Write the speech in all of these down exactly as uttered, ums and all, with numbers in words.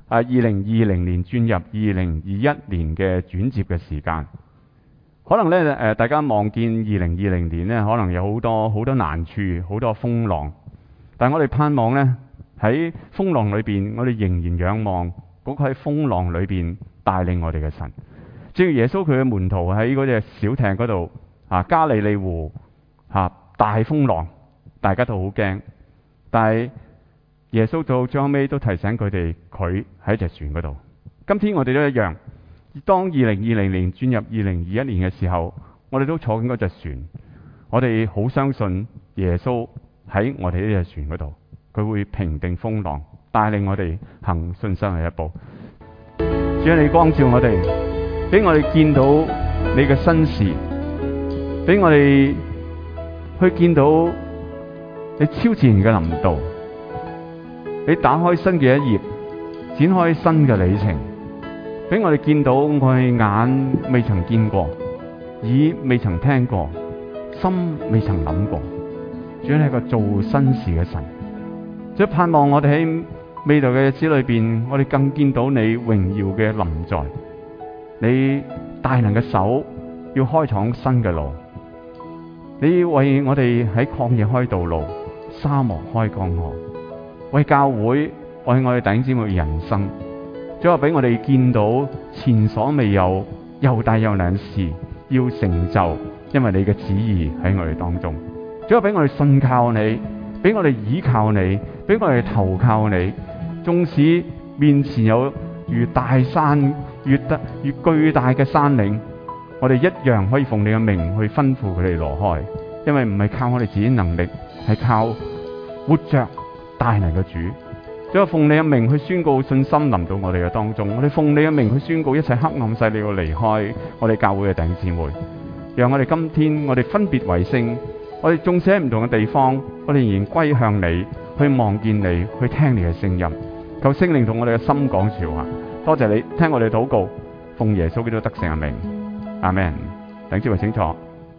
二零二零年轉入二零二一年嘅轉接嘅時間。可能咧誒，大家望見二零二零年咧，可能有好多好多難處，好多風浪。但係我哋盼望咧，喺風浪裏邊，我哋仍然仰望嗰個喺風浪裏邊帶領我哋嘅神。正如耶穌佢嘅門徒喺嗰隻小艇嗰度啊，加利利湖啊，大風浪，大家都好驚。但係耶穌到最後尾都提醒佢哋，佢喺隻船嗰度。今天我哋都一樣。當二零二零年轉入二零二一年嘅時候，我哋都坐緊嗰隻船，我哋好相信耶穌喺我哋呢隻船嗰度，佢會平定風浪，帶領我哋行信心嘅一步。主啊，你光照我哋，俾我哋見到你嘅新事，俾我哋去見到你超自然嘅臨到，你打開新嘅一頁，展開新嘅里程。俾我哋見到我哋眼未曾見過，耳未曾聽過，心未曾諗過。主係一個做新事嘅神，即係盼望我哋喺未來嘅日子裏邊，我哋更見到你榮耀嘅臨在，你大能嘅手要開創新嘅路，你為我哋喺曠野開道路，沙漠開江河，為教會，為我哋弟兄姊妹嘅人生。最後俾我哋見到前所未有又大又難事要成就，因為你嘅旨意喺我哋當中。最後俾我哋信靠你，俾我哋倚靠你，俾我哋投靠你。縱使面前有如大山越得越巨大嘅山嶺，我哋一樣可以奉你嘅名去吩咐佢哋挪開，因為唔係靠我哋自己能力，係靠活着大能嘅主。最後奉你嘅名去宣告信心臨到我哋嘅當中，我哋奉你嘅名去宣告一切黑暗勢力要離開我哋教會嘅弟兄姊妹，讓我哋今天我哋分別為聖，我哋縱使喺唔同嘅地方，我哋仍然歸向你，去望見你，去聽你嘅聲音。求聖靈同我哋嘅心講說話。多謝你聽我哋禱告，奉耶穌基督得勝嘅名，阿們。弟兄姊妹請坐。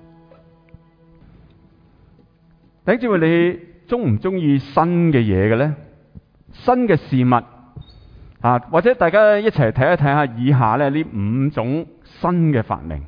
弟兄姊妹，你中唔中意新嘅嘢嘅咧？新嘅事物啊，或者大家一齊睇一睇下以下咧呢五種新嘅發明。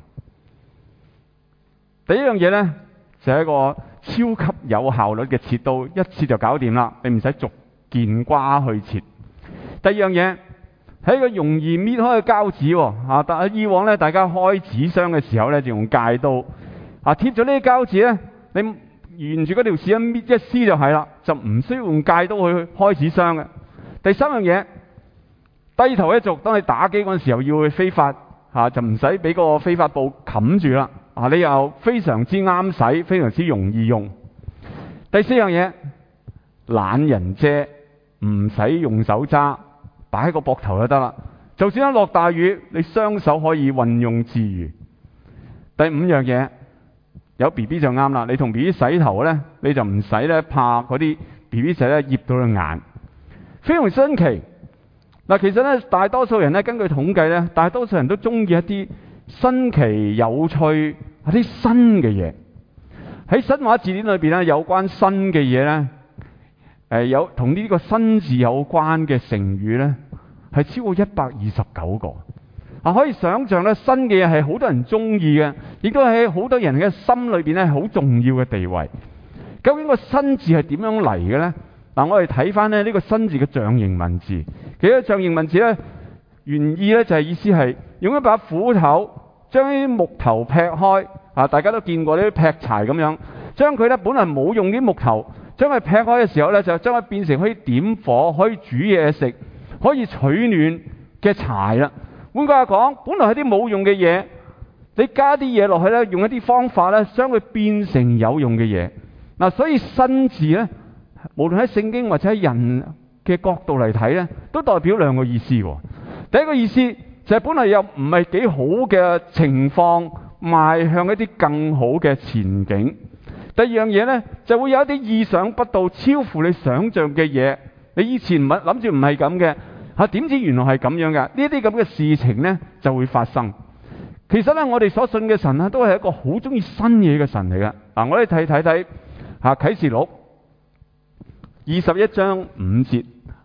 第一樣嘢咧就係、是、一個超級有效率嘅切刀，一切就搞掂啦，你唔使逐件瓜去切。第二樣嘢係一個容易搣開嘅膠紙啊，但係以往咧大家開紙箱嘅時候咧就用戒刀啊，貼咗呢啲膠紙咧，你沿住嗰條線一搣一撕就係啦，就唔需要用戒刀去開紙箱嘅。第三樣嘢，低頭一族，當你打機嗰陣時候要去飛髮嚇，就唔使俾個飛髮布冚住啦。啊，你又非常之啱使，非常之容易用。第四樣嘢，懶人遮，唔使用，用手揸，擺喺個膊頭就得啦。就算一落大雨，你雙手可以運用自如。第五樣嘢，有 B B 就啱啦，你同 B B 洗頭咧，你就唔使咧怕嗰啲 B B 仔咧醃到對眼，非常新奇。嗱，其實咧大多數人咧根據統計咧，大多數人都中意一啲新奇有趣、一啲新嘅嘢。喺新華字典裏邊咧，有關新嘅嘢咧，誒有同呢個新字有關嘅成語咧，係超過一百二十九個。啊，可以想象咧，新嘅嘢係好多人中意嘅，亦都喺好多人嘅心裏邊咧好重要嘅地位。究竟個新字係點樣嚟嘅咧？嗱，我哋睇翻咧呢個新字嘅象形文字。其實象形文字咧原意咧就係意思係用一把斧頭將啲木頭劈開。啊，大家都見過呢啲劈柴咁樣，將佢咧本來冇用啲木頭，將佢劈開嘅時候咧，就將佢變成可以點火、可以煮嘢食、可以取暖嘅柴啦。換句話講，本來係啲冇用嘅嘢，你加啲嘢落去咧，用一啲方法咧，將佢變成有用嘅嘢。嗱，所以新字咧，無論喺聖經或者喺人嘅角度嚟睇咧，都代表兩個意思。第一個意思就係本來又唔係幾好嘅情況，邁向一啲更好嘅前景。第二樣嘢咧，就會有一啲意想不到、超乎你想象嘅嘢。你以前唔係諗住唔係咁嘅。嚇，點知原來係咁樣嘅？呢啲咁嘅事情呢就會發生。其實呢，我哋所信嘅神呢都係一個好中意新嘢嘅神嚟嘅。嗱，我哋睇睇睇嚇啟示錄二十一章五節，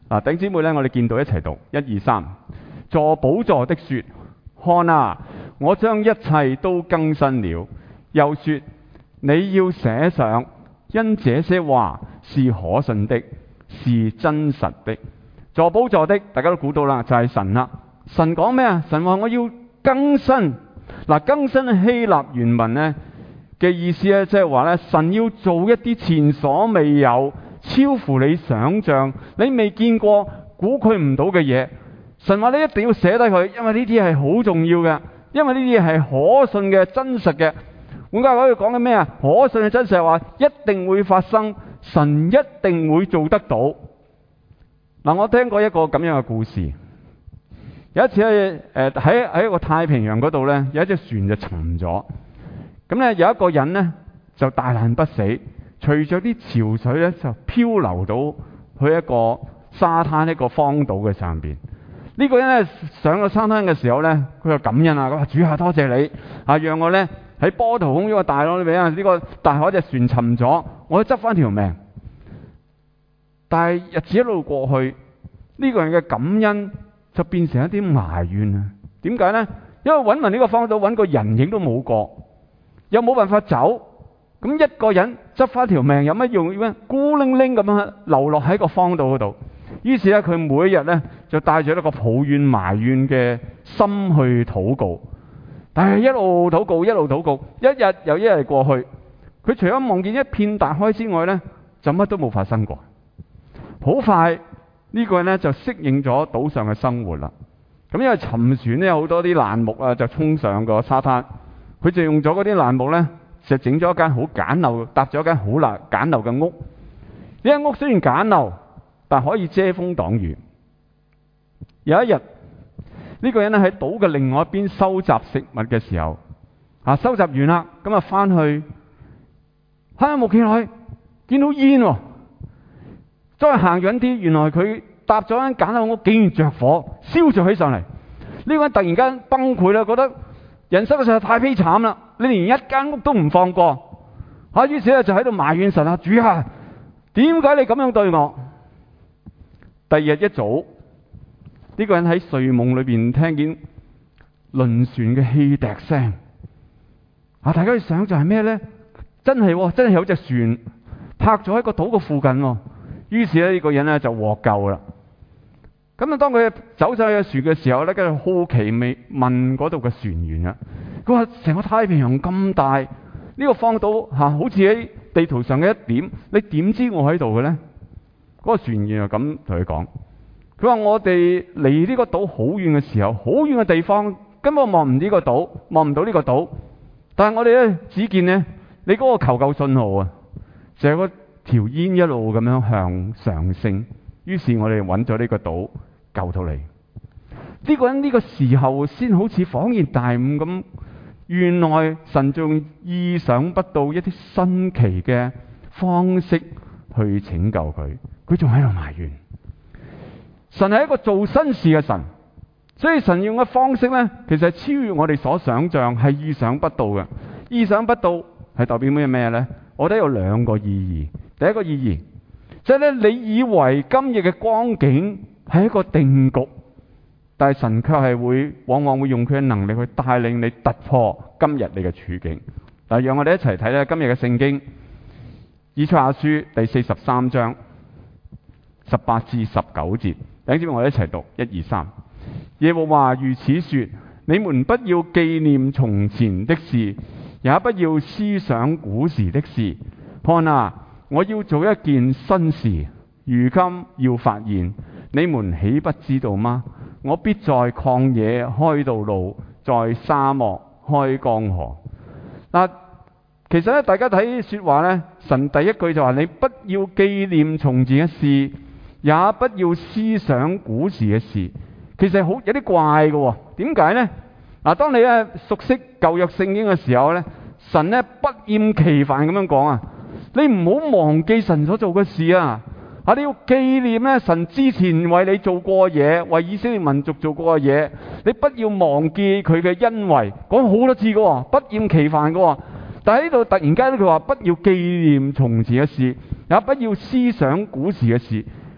嗱，弟兄姊妹咧，我哋見到一齊讀，一二三，坐寶座的說：看啊，我將一切都更新了。又說：你要寫上，因這些話是可信的，是真實的。坐寶座的，大家都估到啦，就係神啦。神講咩啊？神話我要更新。嗱，更新希臘原文咧嘅意思咧，即係話咧，神要做一啲前所未有、超乎你想象、你未見過、估佢唔到嘅嘢。神話你一定要寫低佢，因為呢啲係好重要嘅，因為呢啲係可信嘅、真實嘅。換句話講，佢講緊咩啊？可信嘅真實係話一定會發生，神一定會做得到。嗱，我聽過一個咁樣嘅故事。有一次咧，誒喺喺一個太平洋嗰度咧，有一隻船就沉咗。咁咧有一個人咧就大難不死，隨着啲潮水咧就漂流到去一個沙灘一個荒島嘅上邊。呢個人咧上到沙灘嘅時候咧，佢就感恩啊！佢話：主啊，多謝你啊，讓我咧喺波濤洶湧嘅大浪裏邊啊，呢個大海隻船沉咗，我去執翻條命。但係日子一路過去，呢個人嘅感恩就變成一啲埋怨啊！點解呢？因為揾埋呢個荒島，揾個人影都冇過，又冇辦法走。咁一個人執翻條命有乜用咧？孤零零咁樣流落喺個荒島嗰度。於是咧，佢每一日咧就帶住一個抱怨埋怨嘅心去禱告。但係一路禱告，一路禱告，一日又一日過去，佢除咗望見一片大海之外咧，就乜都冇發生過。好快呢個人咧就適應咗島上嘅生活啦。咁因為沉船咧有好多啲爛木啊，就衝上個沙灘，佢就用咗嗰啲爛木咧，就整咗一間好簡陋，搭咗一間好難簡陋嘅屋。呢間屋雖然簡陋，但可以遮風擋雨。有一日，呢個人咧喺島嘅另外一邊收集食物嘅時候，啊收集完啦，咁啊翻去，喺冇幾耐見到煙喎。再行遠啲，原來佢搭咗間簡陋屋，竟然着火燒着起上嚟。呢個人突然間崩潰啦，覺得人生實在太悲慘啦！你連一間屋都唔放過，嚇、啊！於是咧就喺度埋怨神啊，主啊，點解你咁樣對我？第二日一早，呢、這個人喺睡夢裏邊聽見輪船嘅汽笛聲。啊！大家去想象係咩咧？真係、哦，真係有隻船泊咗喺個島嘅附近、哦。於是咧呢、這個人咧就獲救啦。咁啊，當佢走上去個船嘅時候咧，跟住好奇未問嗰度嘅船員啊，佢話：成個太平洋咁大，呢、這個荒島嚇、啊、好似喺地圖上嘅一點，你點知我喺度嘅咧？嗰、那個船員就咁同佢講：佢話我哋離呢個島好遠嘅時候，好遠嘅地方根本望唔呢個島，望唔到呢個島。但係我哋咧只見咧你嗰個求救信號啊，就係個條煙一路咁樣向上升。於是我哋揾咗呢個島救到你。呢、這個人呢個時候先好似恍然大悟咁，原來神仲意想不到一啲新奇嘅方式去拯救佢。佢仲喺度埋怨。神係一個做新事嘅神，所以神用嘅方式呢，其實係超越我哋所想象，係意想不到嘅。意想不到係代表咩咩呢？我覺得有兩個意義。第一個意義，即係咧，你以為今日嘅光景係一個定局，但係神卻係會往往會用佢嘅能力去帶領你突破今日你嘅處境。嗱，讓我哋一齊睇咧今日嘅聖經，以賽亞書第四十三章十八至十九節。等住我哋一齊讀，一二三。耶和華如此說：你們不要紀念從前的事，也不要思想古時的事。看啊！我要做一件新事，如今要發現，你們豈不知道嗎？我必在曠野開道路，在沙漠開江河。嗱，其實咧，大家睇說話咧，神第一句就話：你不要紀念從前嘅事，也不要思想古時嘅事。其實好有啲怪嘅，點解呢？嗱，當你咧熟悉舊約聖經嘅時候咧，神咧不厭其煩咁樣講啊。你唔好忘記神所做嘅事啊！啊，你要紀念咧神之前為你做過嘢，為以色列民族做過嘅嘢。你不要忘記佢嘅恩惠，講好多次嘅，不厭其煩嘅。但係呢度突然間佢話不要紀念從前嘅事，也不要思想古時嘅事。其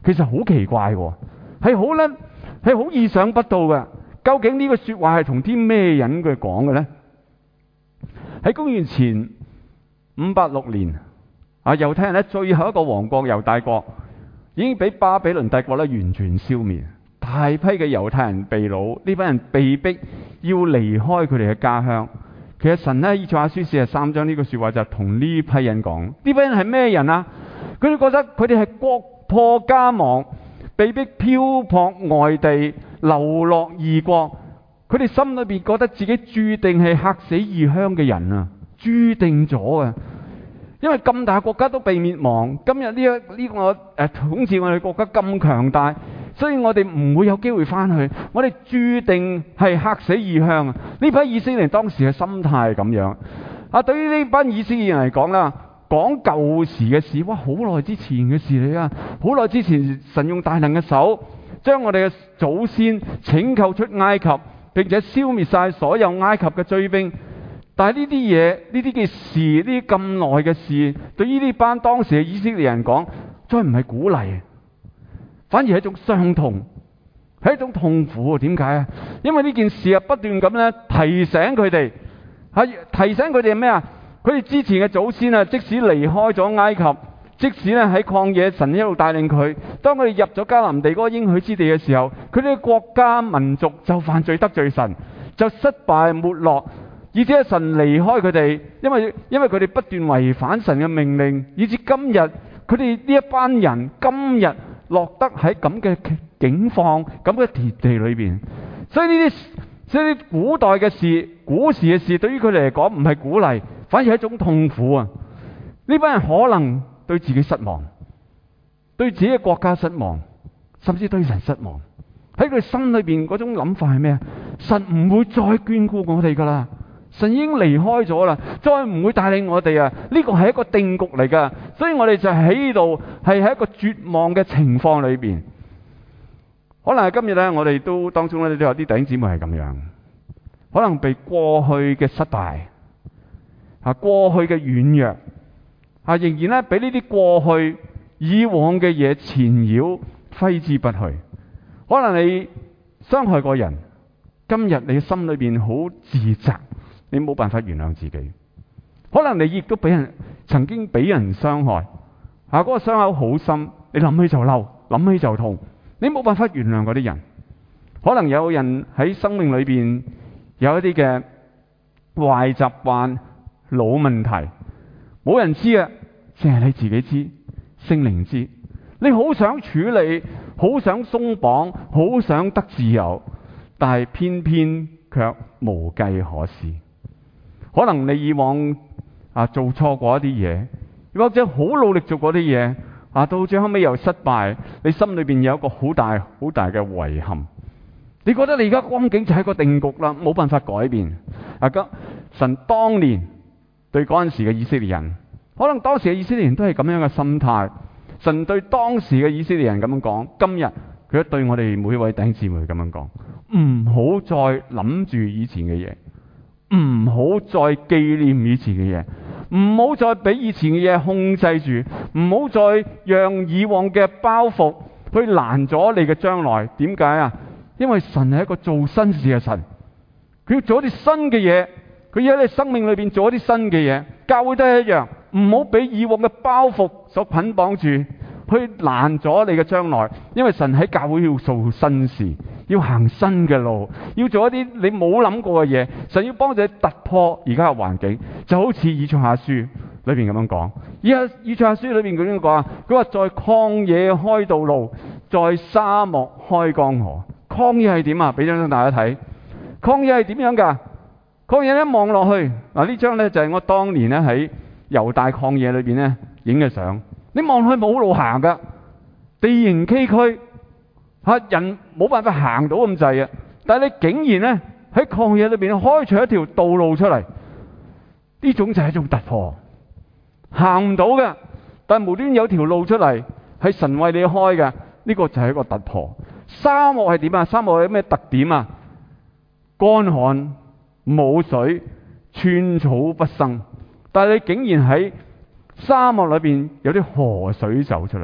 其實好奇怪喎，係好咧，係好意想不到嘅。究竟呢個說話係同啲咩人佢講嘅咧？喺公元前五八六年，啊，猶太人咧最後一個王國猶大國已經俾巴比倫帝國咧完全消滅，大批嘅猶太人被擄，呢班人被逼要離開佢哋嘅家鄉。其實神咧以賽亞書四十三章呢個說話就同呢批人講，呢批人係咩人啊？佢哋覺得佢哋係國破家亡，被逼漂泊外地，流落異國。佢哋心裏邊覺得自己注定係客死異鄉嘅人啊，注定咗啊！因為咁大國家都被滅亡，今日呢一呢個誒統治我哋國家咁強大，所以我哋唔會有機會翻去，我哋注定係客死異鄉啊！呢批以色列人當時嘅心態係咁樣啊。對於呢班以色列人嚟講啦，講舊時嘅事，哇，好耐之前嘅事嚟啊！好耐之前神用大能嘅手將我哋嘅祖先拯救出埃及，並且消滅晒所有埃及嘅追兵。但係呢啲嘢，呢啲嘅事，呢啲咁耐嘅事，對於呢班當時嘅以色列人講，再唔係鼓勵，反而係一種傷痛，係一種痛苦。點解啊？因為呢件事啊，不斷咁咧提醒佢哋，係提醒佢哋咩啊？佢哋之前嘅祖先啊，即使離開咗埃及，即使咧喺曠野，神一路帶領佢，當佢哋入咗迦南地嗰個應許之地嘅時候，佢哋嘅國家民族就犯罪得罪神，就失敗沒落。以至神離開佢哋，因為因為佢哋不斷違反神嘅命令，以至今日佢哋呢一班人今日落得喺咁嘅境況、咁嘅田地裏邊。所以呢啲所以啲古代嘅事、古時嘅事，對於佢哋嚟講唔係鼓勵，反而係一種痛苦啊！呢班人可能對自己失望，對自己嘅國家失望，甚至對神失望。喺佢心裏邊嗰種諗法係咩啊？神唔會再眷顧我哋噶啦。神已經離開咗啦，再唔會帶領我哋啊！呢個係一個定局嚟噶，所以我哋就喺呢度係喺一個絕望嘅情況裏邊。可能係今日咧，我哋都當中咧都有啲弟兄姊妹係咁樣，可能被過去嘅失敗啊、過去嘅軟弱啊，仍然咧俾呢啲過去以往嘅嘢纏繞，揮之不去。可能你傷害過人，今日你心裏邊好自責。你冇辦法原諒自己，可能你亦都俾人曾經俾人傷害，啊，嗰個傷口好深，你諗起就嬲，諗起就痛，你冇辦法原諒嗰啲人。可能有人喺生命裏邊有一啲嘅壞習慣、老問題，冇人知啊，淨係你自己知，聖靈知。你好想處理，好想鬆綁，好想得自由，但係偏偏卻無計可施。可能你以往啊做錯過一啲嘢，或者好努力做過啲嘢啊，到最後尾又失敗，你心裏邊有一個好大好大嘅遺憾。你覺得你而家光景就係一個定局啦，冇辦法改變。啊，咁神當年對嗰陣時嘅以色列人，可能當時嘅以色列人都係咁樣嘅心態。神對當時嘅以色列人咁樣講，今日佢都對我哋每一位弟兄姊妹咁樣講，唔好再諗住以前嘅嘢。唔好再紀念以前嘅嘢，唔好再俾以前嘅嘢控制住，唔好再讓以往嘅包袱去攔咗你嘅將來。點解啊？因為神係一個做新事嘅神，佢要做一啲新嘅嘢，佢要喺你生命裏邊做一啲新嘅嘢。教會都係一樣，唔好俾以往嘅包袱所捆綁住，去攔咗你嘅將來。因為神喺教會要做新事，要行新嘅路，要做一啲你冇諗過嘅嘢。神要幫助你突破而家嘅環境，就好似以賽亞書裏邊咁樣講。而家以賽亞書裏邊佢點講啊？佢話在曠野開道路，在沙漠開江河。曠野係點啊？俾張張大家睇。曠野係點樣噶？曠野一望落去，嗱，呢張咧就係我當年咧喺猶大曠野裏邊咧影嘅相。你望落去冇路行噶，地形崎嶇。吓，人冇辦法行到咁滯啊！但係你竟然咧喺曠野裏邊開出一條道路出嚟，呢種就係一種突破。行唔到嘅，但係無端有條路出嚟，係神為你開嘅，呢個就係一個突破。沙漠係點啊？沙漠有咩特點啊？乾旱冇水，寸草不生。但係你竟然喺沙漠裏邊有啲河水走出嚟，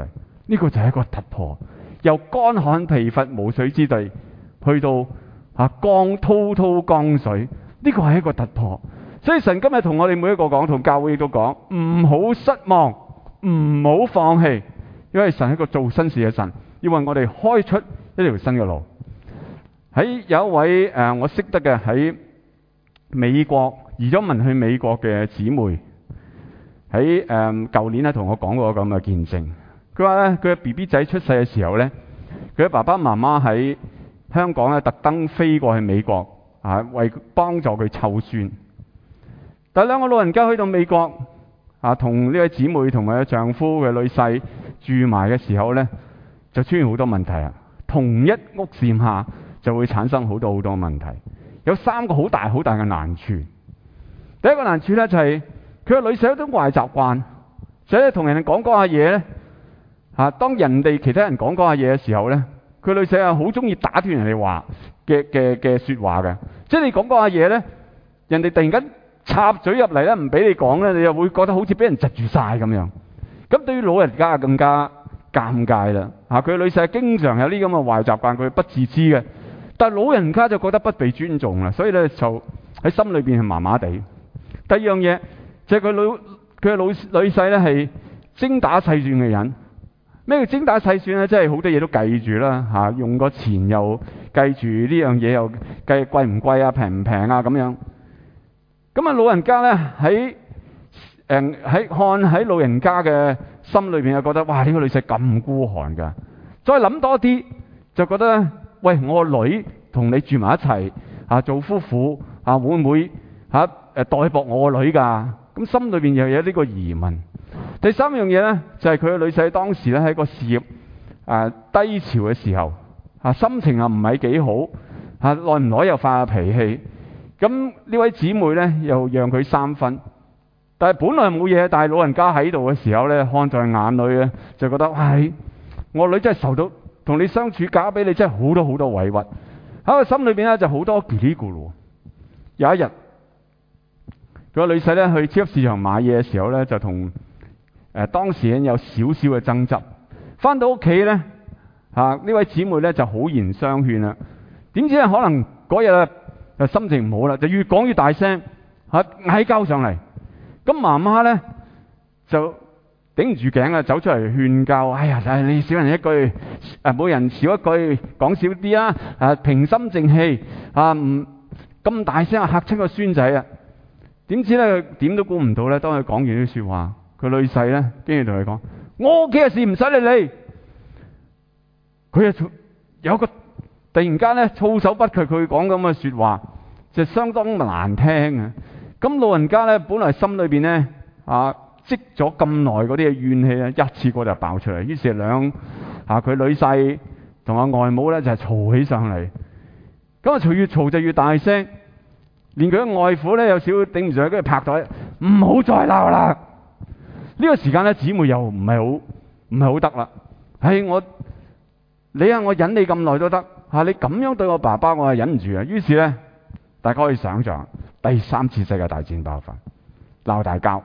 呢個就係一個突破，由乾旱疲乏無水之地去到啊江滔滔江水，呢個係一個突破。所以神今日同我哋每一個講，同教會亦都講，唔好失望，唔好放棄，因為神係一個做新事嘅神，要為我哋開出一條新嘅路。喺有一位誒、呃、我識得嘅喺美國移咗民去美國嘅姊妹，喺誒舊年咧同我講過咁嘅見證。佢話咧，佢嘅 B B 仔出世嘅時候咧，佢嘅爸爸媽媽喺香港咧特登飛過去美國啊，為幫助佢湊孫。但係兩個老人家去到美國啊，同呢位姊妹同埋佢丈夫嘅女婿住埋嘅時候咧，就出現好多問題啊！同一屋檐下就會產生好多好多問題。有三個好大好大嘅難處。第一個難處咧就係佢個女婿有種壞習慣，就係同人哋講講下嘢咧。啊！當人哋其他人講講下嘢嘅時候咧，佢女仔啊好中意打斷人哋話嘅嘅嘅説話嘅，即係你講講下嘢咧，人哋突然間插嘴入嚟咧，唔俾你講咧，你又會覺得好似俾人窒住晒咁樣。咁對於老人家更加尷尬啦。啊！佢女婿經常有啲咁嘅壞習慣，佢不自知嘅，但係老人家就覺得不被尊重啦，所以咧就喺心裏邊係麻麻地。第二樣嘢就係佢老佢嘅老女婿咧係精打細算嘅人。咩叫精打細算咧？即係好多嘢都計住啦，嚇、啊、用個錢又計住呢樣嘢，又計貴唔貴啊、平唔平啊咁樣。咁啊，老人家咧喺誒喺看喺老人家嘅心裏邊，又覺得哇！呢、這個女婿咁孤寒㗎。再諗多啲，就覺得喂，我個女同你住埋一齊啊，做夫婦啊，會唔會嚇誒、啊、代薄我個女㗎？咁心裏邊又有呢個疑問。第三樣嘢咧，就係佢嘅女婿當時咧喺個事業啊低潮嘅時候，啊心情啊唔係幾好，啊耐唔耐又發下脾氣。咁呢位姊妹咧又讓佢三分，但係本來冇嘢，但係老人家喺度嘅時候咧，看在眼裏咧，就覺得唉，我女真係受到同你相處，嫁俾你真係好多好多委屈。喺個心裏邊咧就好多嘰哩咕嚕。有一日，佢個女婿咧去超級市場買嘢嘅時候咧，就同誒、呃、當時有少少嘅爭執，翻到屋企咧，啊呢位姊妹咧就好言相勸啦。點知咧可能嗰日就心情唔好啦，就越講越大聲，嚇嗌交上嚟。咁媽媽咧就頂唔住頸啦，走出嚟勸教。哎呀，你少人一句，誒、啊、每人少一句，講少啲啦。啊平心靜氣，啊唔咁大聲嚇親個孫仔啊！點知咧點都估唔到咧，當佢講完啲説話。佢女婿咧，跟住同佢講：我屋企嘅事唔使理你。佢啊有個突然間咧措手不及，佢講咁嘅説話，就相當難聽啊！咁老人家咧，本來心裏邊咧啊積咗咁耐嗰啲嘅怨氣咧，一次過就爆出嚟。於是兩啊佢女婿同阿外母咧就係嘈起上嚟。咁啊，嘈越嘈就越大聲，連佢嘅外父咧有少少頂唔順，跟住拍台，唔好再鬧啦！呢個時間咧，姊妹又唔係好唔係好得啦。唉，我你啊，我忍你咁耐都得嚇，你咁樣對我爸爸，我係忍唔住啊。於是咧，大家可以想象第三次世界大戰爆發，鬧大交。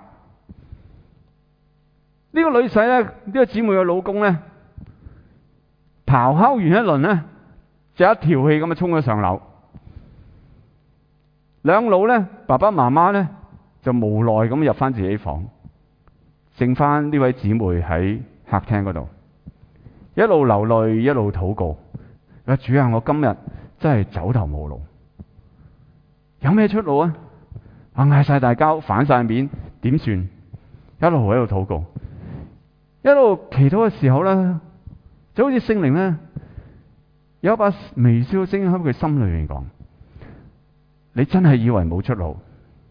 呢個女婿咧，呢個姊妹嘅老公咧，咆哮完一輪咧，就一條氣咁啊衝咗上樓。兩老咧，爸爸媽媽咧就無奈咁入翻自己房。剩翻呢位姊妹喺客廳嗰度，一路流淚一路禱告。啊主啊，我今日真係走投無路，有咩出路啊？啊嗌晒大交，反晒面，點算？一路喺度禱告，一路祈禱嘅時候咧，就好似聖靈咧有一把微笑嘅聲音喺佢心裏面講：你真係以為冇出路？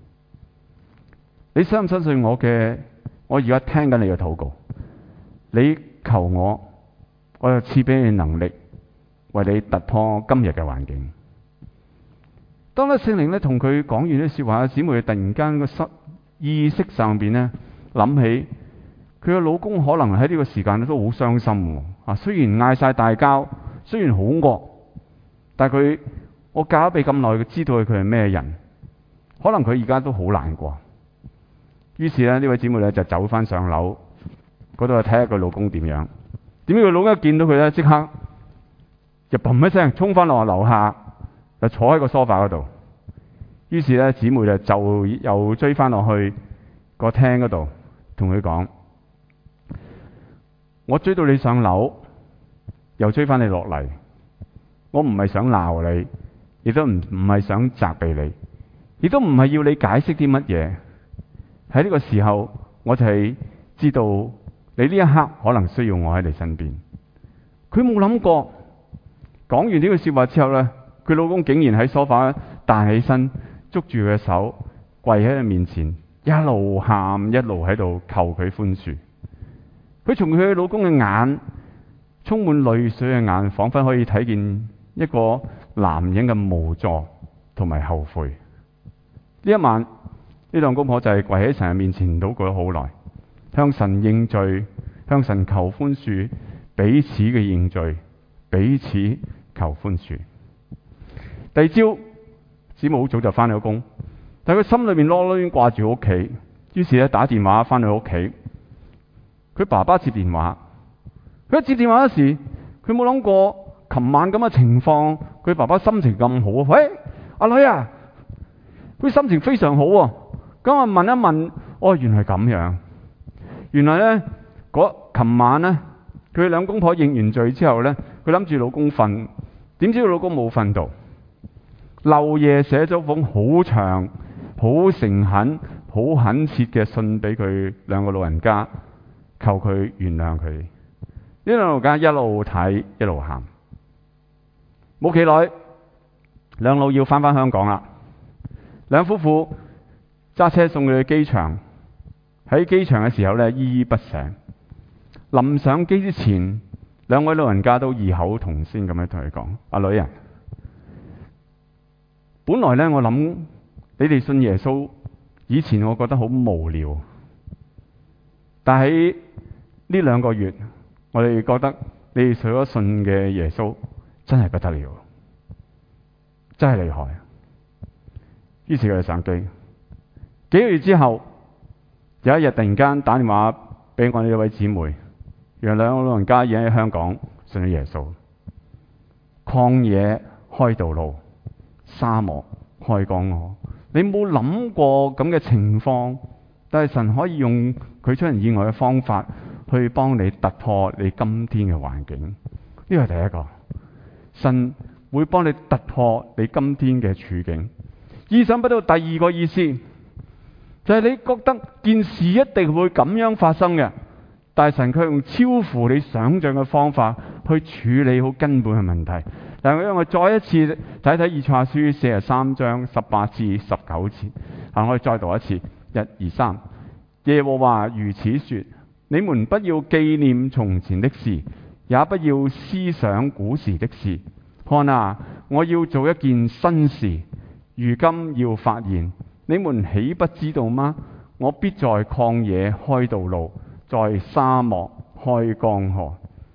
你相唔相信我嘅？我而家聽緊你嘅禱告，你求我，我就賜俾你能力，為你突破今日嘅環境。當咧聖靈咧同佢講完啲說話，姊妹突然間個失意識上邊咧諗起，佢嘅老公可能喺呢個時間都好傷心。啊，雖然嗌晒大交，雖然好惡，但係佢我嫁咗俾咁耐，佢知道佢係咩人，可能佢而家都好難過。於是咧，呢位姊妹咧就走翻上樓嗰度睇下佢老公點樣。 點知佢老公一見到佢咧，即刻就砰一聲衝翻落樓下，就坐喺個梳化嗰度。於是咧，姊妹就就又追翻落去個廳嗰度，同佢講：我追到你上樓，又追翻你落嚟。我唔係想鬧你，亦都唔唔係想責備你，亦都唔係要你解釋啲乜嘢。喺呢個時候，我就係知道你呢一刻可能需要我喺你身邊。佢冇諗過，講完呢句說話之後咧，佢老公竟然喺梳化彈起身，捉住佢嘅手，跪喺佢面前，一路喊一路喺度求佢寬恕。佢從佢老公嘅眼，充滿淚水嘅眼，仿佛可以睇見一個男人嘅無助同埋後悔。呢一晚，呢兩公婆就係跪喺神嘅面前禱告咗好耐，向神認罪，向神求寬恕，彼此嘅認罪，彼此求寬恕。第二朝，姊妹好早就翻咗工，但係佢心裏面囉囉攣掛住屋企，於是咧打電話翻去屋企。佢爸爸接電話，佢一接電話嗰時，佢冇諗過琴晚咁嘅情況，佢爸爸心情咁好啊！喂，阿女啊，佢心情非常好啊！咁我問一問，哦，原來咁樣，原來咧嗰琴晚咧，佢兩公婆認完罪之後咧，佢諗住老公瞓，點知佢老公冇瞓到，漏夜寫咗封好長、好誠懇、好懇切嘅信俾佢兩個老人家，求佢原諒佢。呢兩個老人家一路睇一路喊，冇幾耐，兩老要翻返香港啦。兩夫婦揸車送佢去機場，喺機場嘅時候咧，依依不捨。臨上機之前，兩位老人家都異口同聲咁樣同佢講：阿女啊，本來咧我諗你哋信耶穌，以前我覺得好無聊，但喺呢兩個月，我哋覺得你哋所信嘅耶穌真係不得了，真係厲害。於是佢哋上機，幾個月之後，有一日突然間打電話俾我呢位姊妹，原來兩個老人家已經喺香港信咗耶穌。曠野開道路，沙漠開江河。你冇諗過咁嘅情況，但係神可以用佢出人意外嘅方法去幫你突破你今天嘅環境。呢個係第一個，神會幫你突破你今天嘅處境。意想不到第二個意思，就係你覺得件事一定會咁樣發生嘅，但係神卻用超乎你想象嘅方法去處理好根本嘅問題。但係因為我再一次睇睇以賽亞書四十三章十八至十九節，啊，我哋再讀一次，一二三。耶和華如此說：你們不要紀念從前的事，也不要思想古時的事。看啊，我要做一件新事，如今要發現，你們豈不知道嗎？我必在曠野開道路，在沙漠開江河。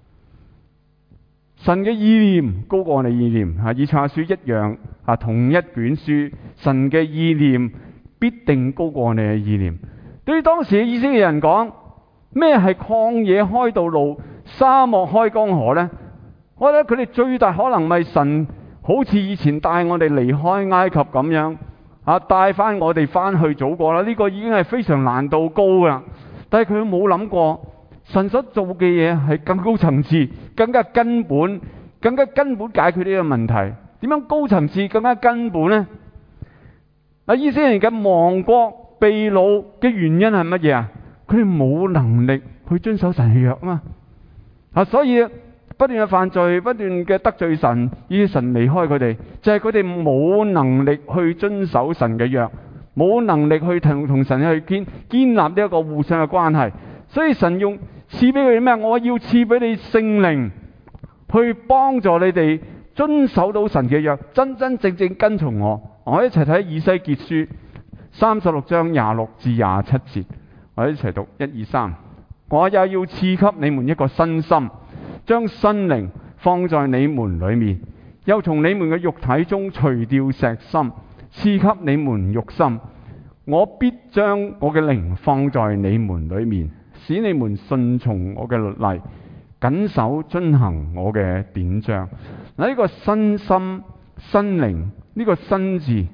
神嘅意念高過我哋意念，啊，以賽亞書一樣，啊，同一卷書，神嘅意念必定高過我哋嘅意念。對於當時嘅以色列人講，咩係曠野開道路、沙漠開江河呢？我覺得佢哋最大可能咪神好似以前帶我哋離開埃及咁樣，啊，帶翻我哋翻去祖國啦。呢個已經係非常難度高噶，但係佢冇諗過神所做嘅嘢係更高層次、更加根本、更加根本解決呢個問題。點樣高層次、更加根本呢？嗱，以色列人嘅亡國被擄嘅原因係乜嘢啊？佢哋冇能力去遵守神嘅約啊嘛，啊，所以不斷嘅犯罪，不斷嘅得罪神，以致神離開佢哋，就係佢哋冇能力去遵守神嘅約，冇能力去同同神去建建立呢一個互相嘅關係。所以神用賜俾佢哋咩？我要賜俾你聖靈，去幫助你哋遵守到神嘅約，真真正正跟從我。我一齊睇以西結書三十六章廿六至廿七節，我一齊讀一二三。我也要賜給你們一個新心，將新靈放在你們裏面，又從你們嘅肉體中除掉石心，賜給你們肉心。我必將我嘅靈放在你們裏面，使你們順從我嘅律例， 謹守遵行我嘅典章。嗱，呢個身心新靈呢個新字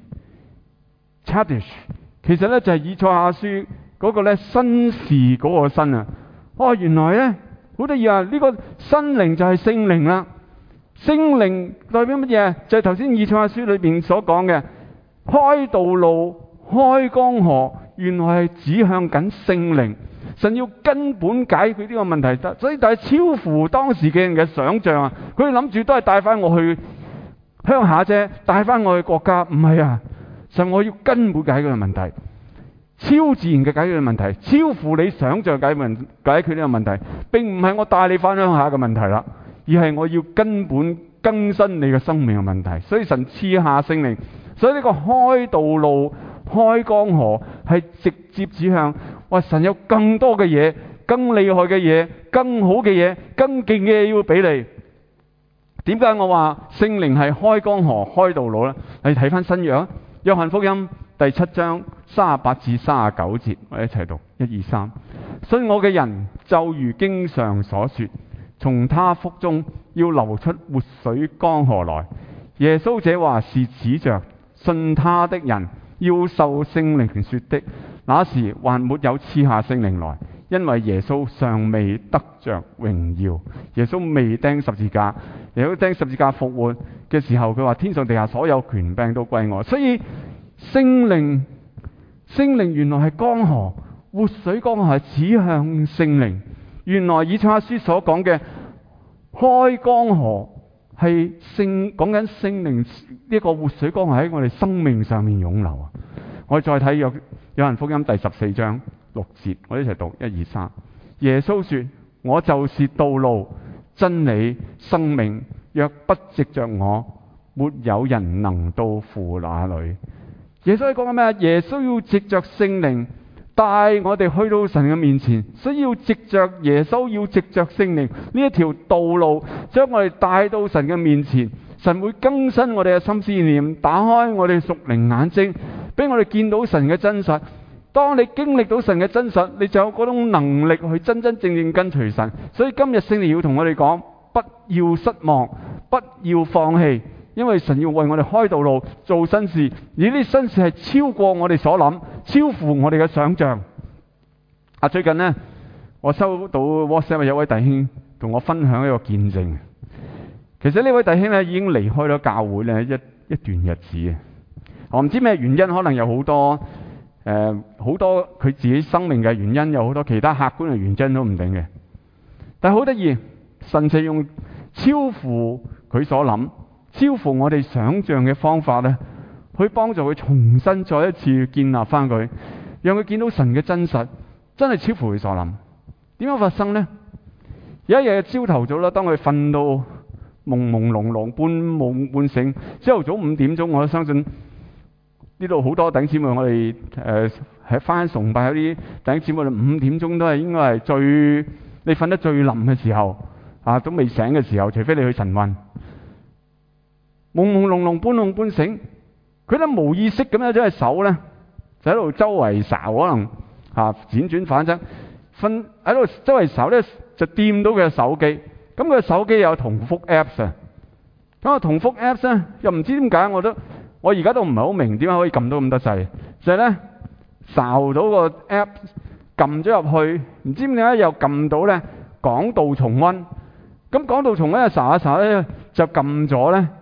chadish 其實咧就係以賽亞書嗰個咧新事嗰個新啊。哦，原來咧好得意啊！呢個新靈就係聖靈啦。聖靈代表乜嘢？就係頭先以賽亞書裏邊所講嘅開道路、開江河，原來係指向緊聖靈。神要根本解決呢個問題，所以但係超乎當時嘅人嘅想象啊！佢哋諗住都係帶翻我去鄉下啫，帶翻我去國家，唔係啊！神我要根本解決個問題，超自然嘅解決個問題，超乎你想象解問解決呢個問題，並唔係我帶你翻鄉下嘅問題啦，而係我要根本更新你嘅生命嘅問題。所以神賜下聖靈，所以呢個開道路、開江河係直接指向，哇！神有更多嘅嘢、更厲害嘅嘢、更好嘅嘢、更勁嘅嘢要俾你。點解我話聖靈係開江河、開道路呢？你睇翻新約，約翰福音第七章三十八至三十九節，我哋一齊讀，一二三。信我嘅人就如經上所說，從他腹中要流出活水江河來。耶穌這話是指着信他的人要受聖靈說的。那時還沒有賜下聖靈來，因為耶穌尚未得着榮耀。耶穌未釘十字架，耶穌釘十字架復活嘅時候，佢話天上地下所有權柄都歸我。所以聖靈，聖靈原來係江河，活水江河係指向聖靈。原來以賽亞書所講嘅開江河係聖講緊聖靈呢個活水江河喺我哋生命上面湧流啊！我哋再睇約約翰福音第十四章六節，我哋一齊讀，一二三。耶穌說：我就是道路、真理、生命，若不藉着我，沒有人能到父那裏。耶穌講緊咩？耶穌要藉着聖靈帶我哋去到神嘅面前，所以要藉着耶穌，要藉着聖靈呢一條道路，將我哋帶到神嘅面前。神會更新我哋嘅心思意念，打開我哋屬靈眼睛，俾我哋見到神嘅真實。當你經歷到神嘅真實，你就有嗰種能力去真真正正跟隨神。所以今日聖靈要同我哋講，不要失望，不要放棄，因為神要為我哋開道路，做新事，而呢啲新事係超過我哋所諗，超乎我哋嘅想象。啊，最近呢，我收到 WhatsApp 有位弟兄同我分享一個見證。其實呢位弟兄咧已經離開咗教會咧一一段日子。我唔知咩原因，可能有好多誒好多佢自己生命嘅原因，有好多其他客觀嘅原因都唔定嘅。但係好得意，神就用超乎佢所諗、超乎我哋想象嘅方法咧，去幫助佢重新再一次建立翻佢，讓佢見到神嘅真實，真係超乎佢所諗。點樣發生呢？有一日嘅朝頭早啦，當佢瞓到朦朦朧朧、半夢半醒，朝頭早五點鐘，我都相信呢度好多弟兄姊妹，我哋誒喺翻崇拜嗰啲弟兄姊妹，五點鐘都係應該係最你瞓得最冧嘅時候啊，都未醒嘅時候，除非你去晨運。朦朦朧朧、半夢半醒，佢都無意識咁樣將隻手咧就喺度周圍睄，可能啊輾轉反側，瞓喺度周圍睄咧就掂到佢嘅手機。咁佢手機有同福 Apps 啊，咁啊同福 Apps 咧又唔知點解，我都我而家都唔係好明點解可以撳到咁多掣，就係咧睄到個 App 撳咗入去，唔知點解又撳到咧講道重溫，咁講道重溫睄下睄咧就撳咗咧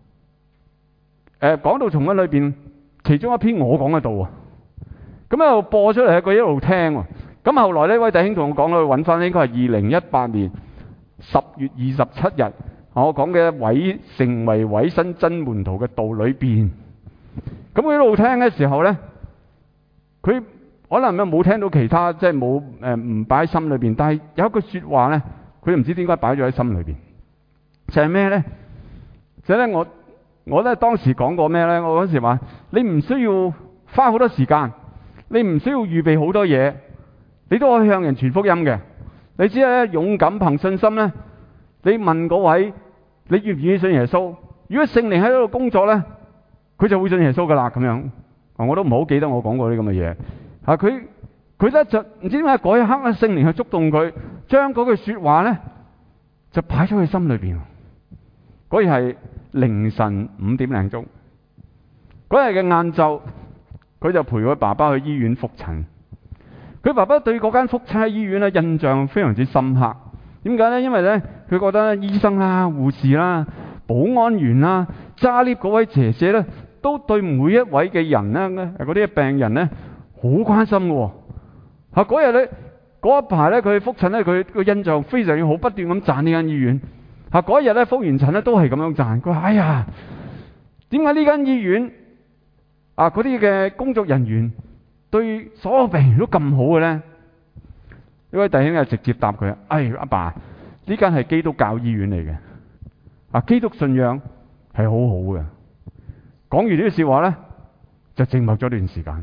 誒講道重溫裏邊其中一篇我講嘅道啊，咁一路播出嚟，佢一路聽喎，咁後來呢位弟兄同我講啦，揾翻應該係二零一八年十月二十七日，我講嘅委成為委身真門徒嘅道裏邊，咁佢一路聽嘅時候咧，佢可能冇聽到其他，即係冇誒唔擺喺心裏邊，但係有一句說話咧，佢唔知點解擺咗喺心裏邊，就係咩咧？就係咧，我我咧當時講過咩咧？我嗰時話你唔需要花好多時間，你唔需要預備好多嘢，你都可以向人傳福音嘅。你只係咧勇敢憑信心咧，你問嗰位你願唔願意信耶穌？如果聖靈喺度工作咧，佢就會信耶穌噶啦咁樣。我都唔好記得我講過啲咁嘅嘢。啊，佢佢咧就唔知點解嗰一刻咧，聖靈去觸動佢，將嗰句說話咧就擺咗佢心裏邊。嗰日係凌晨五點零鐘，嗰日嘅晏晝，佢就陪佢爸爸去醫院復診。佢爸爸對嗰間復診醫院咧印象非常之深刻。點解咧？因為咧佢覺得醫生啦、護士啦、保安員啦、揸 lift 嗰位姐姐咧，都對每一位嘅人咧，嗰啲病人咧好關心嘅。嚇嗰日咧嗰一排咧佢復診咧，佢個印象非常之好，不斷咁讚呢間醫院。嚇嗰一日咧復完診咧都係咁樣讚。佢話：哎呀，點解呢間醫院啊嗰啲嘅工作人員對所有病人都咁好嘅咧？呢位弟兄就直接答佢：哎，阿爸，呢間係基督教醫院嚟嘅，啊，基督信仰係好好嘅。講完呢啲說話咧，就靜默咗段時間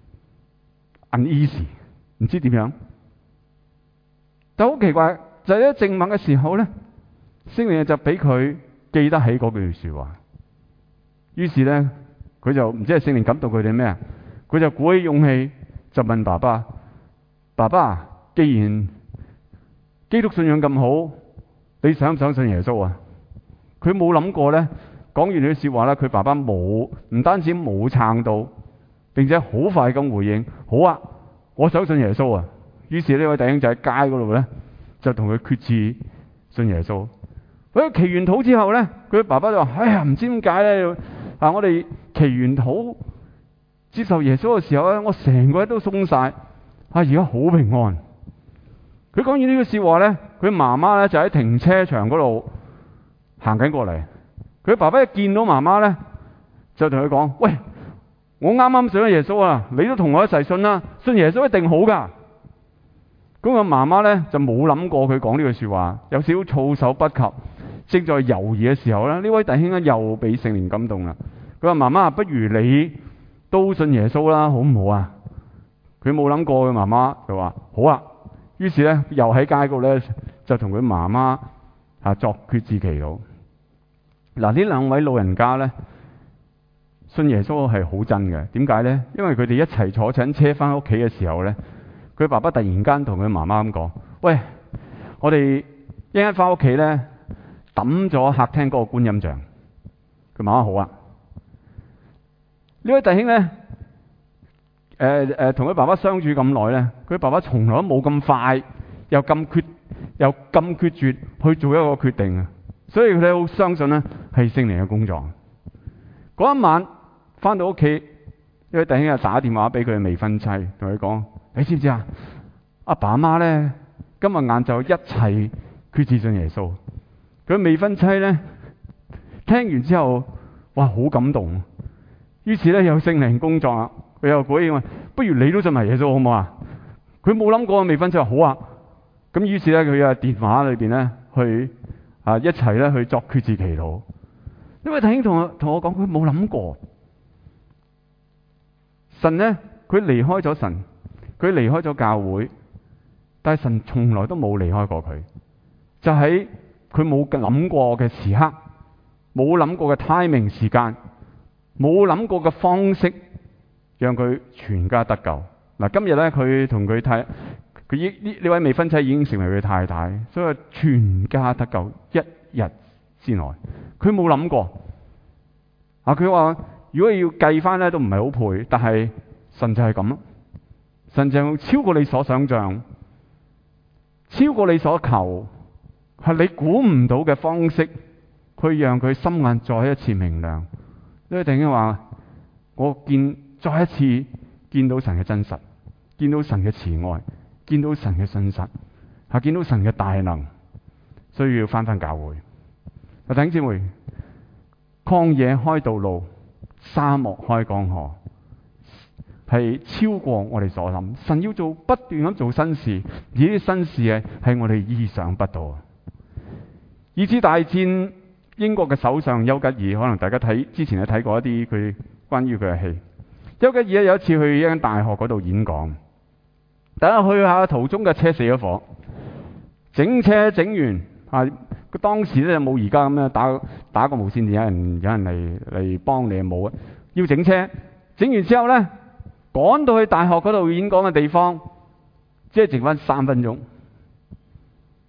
，uneasy， 唔知點樣。但好奇怪，就喺靜默嘅時候咧，聖靈就俾佢記得起嗰句說話。於是咧，佢就唔知係聖靈感動佢哋咩啊？佢就鼓起勇氣就問爸爸：爸爸，既然基督信仰咁好，你想唔想信耶穌啊？佢冇諗過咧，講完呢啲說話咧，佢爸爸冇唔單止冇撐到，並且好快咁回應：好啊，我想信耶穌啊！於是呢位弟兄就喺街嗰度咧，就同佢決志信耶穌。佢祈完禱之後咧，佢爸爸就話：哎呀，唔知點解咧啊！我哋祈完禱接受耶穌嘅時候咧，我成個人都鬆晒，啊，而家好平安。佢講完呢句說話咧，佢媽媽咧就喺停車場嗰度行緊過嚟。佢爸爸一見到媽媽咧，就同佢講：喂，我啱啱信咗耶穌啊，你都同我一齊信啦，信耶穌一定好噶。咁個媽媽咧就冇諗過佢講呢句說話，有少少措手不及。正在猶豫嘅時候咧，呢位弟兄咧又俾聖靈感動啦。佢話：媽媽，不如你都信耶穌啦，好唔好啊？佢冇諗過，佢媽媽就話：好啊。於是咧，又喺街度咧就同佢媽媽啊作決志祈禱。嗱，呢兩位老人家咧信耶穌係好真嘅。點解咧？因為佢哋一齊坐緊車翻屋企嘅時候咧，佢爸爸突然間同佢媽媽咁講：喂，我哋一陣翻屋企咧抌咗客廳嗰個觀音像。佢媽媽：好啊。呢位弟兄咧，誒誒，同佢爸爸相處咁耐咧，佢爸爸從來都冇咁快，又咁決，又咁決絕去做一個決定啊！所以佢哋好相信咧係聖靈嘅工作。嗰一晚翻到屋企，呢位弟兄又打電話俾佢嘅未婚妻，同佢講：你知唔知啊？阿爸阿媽咧今日晏晝一齊決志信耶穌。佢未婚妻咧聽完之後，哇，好感動。於是咧有聖靈工作啦，佢又鼓勵：不如你都信埋耶穌好唔好啊？佢冇諗過未婚妻話好啊。咁於是咧佢喺電話裏邊咧去啊一齊咧去作決志祈禱。呢位弟兄同我同我講，佢冇諗過神咧，佢離開咗神，佢離開咗教會，但係神從來都冇離開過佢。就喺佢冇諗過嘅時刻，冇諗過嘅 timing 時間，冇諗過嘅方式，讓佢全家得救。嗱，今日咧佢同佢太佢呢呢位未婚妻已經成為佢太太，所以全家得救一日之內。佢冇諗過啊！佢話如果要計翻咧，都唔係好配，但係神就係咁咯。神就超過你所想象，超過你所求，係你估唔到嘅方式，去讓佢心眼再一次明亮。呢位弟兄話：我見再一次見到神嘅真實，見到神嘅慈愛，見到神嘅信實，係見到神嘅大能，所以要翻返教會。弟兄姊妹，曠野開道路，沙漠開江河，係超過我哋所諗。神要做不斷咁做新事，而呢啲新事係係我哋意想不到。二次大戰英國嘅首相丘吉爾，可能大家睇之前係睇過一啲佢關於佢嘅戲。丘吉爾咧有一次去一間大學嗰度演講，等下去下途中嘅車死咗火，整車整完啊！佢當時咧冇而家咁樣打打個無線電，有人有人嚟嚟幫你冇啊！要整車，整完之後咧趕到去大學嗰度演講嘅地方，即係剩翻三分鐘。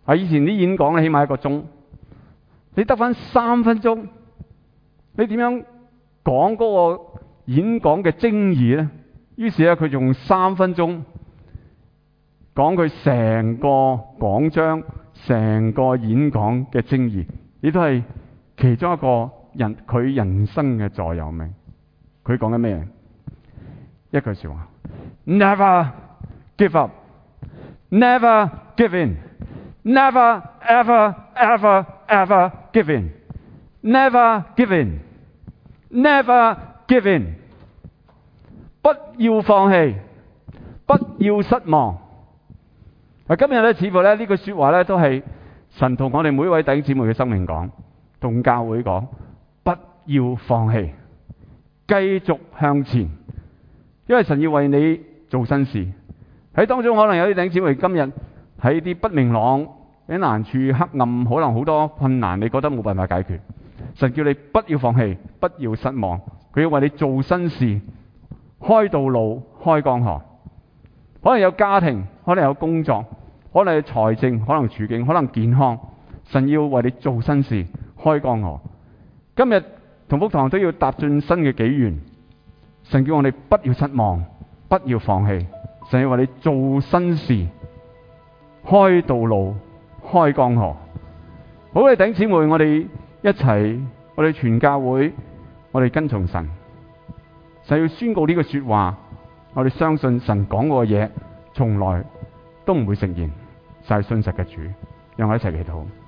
啊，以前啲演講咧起碼一個鐘，你得翻三分鐘，你點樣講嗰個演講嘅精義咧？於是咧，佢用三分鐘講佢成個講章、成個演講嘅精義，亦都係其中一個人佢人生嘅座右銘。佢講緊咩？一句說話 ：Never give up, never give in, never ever ever ever give in, never give in, never give in。不要放棄，不要失望。啊，今日咧，似乎咧呢句說話咧，都係神同我哋每一位弟兄姊妹嘅生命講，同教會講，不要放棄，繼續向前，因為神要為你做新事。喺當中可能有啲弟兄姊妹今日喺啲不明朗、喺難處、黑暗，可能好多困難，你覺得冇辦法解決。神叫你不要放棄，不要失望，佢要為你做新事。開道路，開江河，可能有家庭，可能有工作，可能有財政，可能處境，可能健康。神要為你做新事，開江河。今日同福堂都要踏進新嘅紀元。神叫我哋不要失望，不要放棄。神要為你做新事，開道路，開江河。好嘅弟兄姊妹，我哋一齊，我哋全教會，我哋跟從神。神要宣告呢個說話，我哋相信神講過嘅嘢，從來都唔會食言，就係信實嘅主。讓我一齊祈禱。